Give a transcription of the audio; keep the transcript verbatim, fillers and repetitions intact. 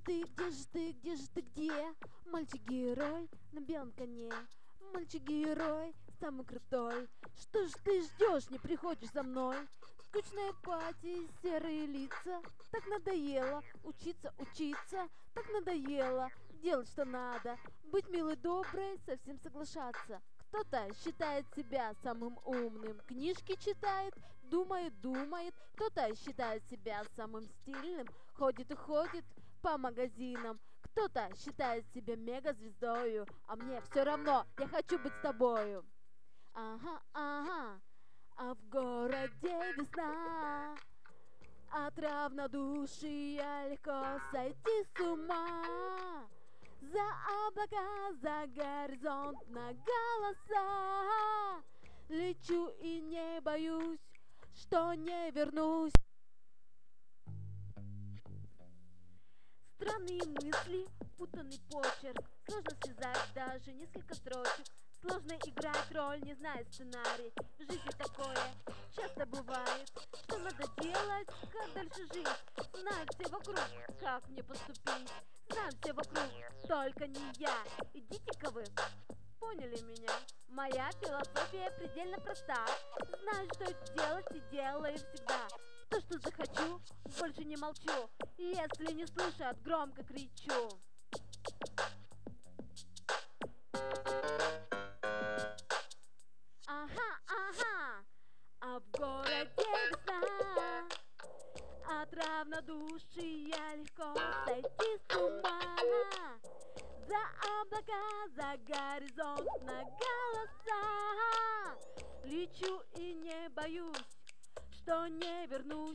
ты, где же ты, где же ты, где? Мальчик-герой на белом коне. Мальчик-герой, самый крутой. Что ж ты ждешь, не приходишь за мной? Скучная пати, серые лица. Так надоело учиться, учиться. Так надоело делать, что надо. Быть милой, доброй, совсем соглашаться. Кто-то считает себя самым умным, книжки читает, думает, думает. Кто-то считает себя самым стильным, ходит и ходит по магазинам. Кто-то считает себя мегазвездою, а мне все равно, я хочу быть с тобою. Ага, ага, а в городе весна. От равнодушия легко сойти с ума. За облака, за горизонт, на голоса лечу и не боюсь, что не вернусь. Странные мысли, путанный почерк. Сложно связать даже несколько строчек. Сложно играть роль, не зная сценарий. В жизни такое часто бывает. Что надо делать, как дальше жить? Знают все вокруг, как мне поступить. Знают все вокруг, только не я. Идите-ка вы, поняли меня? Моя философия предельно проста. Знаю, что делать, и делаю всегда то, что захочу, больше не молчу. Если не слышат, громко кричу. Ага, ага, а в городе весна. От равнодушия легко сойти с ума. За облака, за горизонт, на голоса лечу и не боюсь, что не вернусь.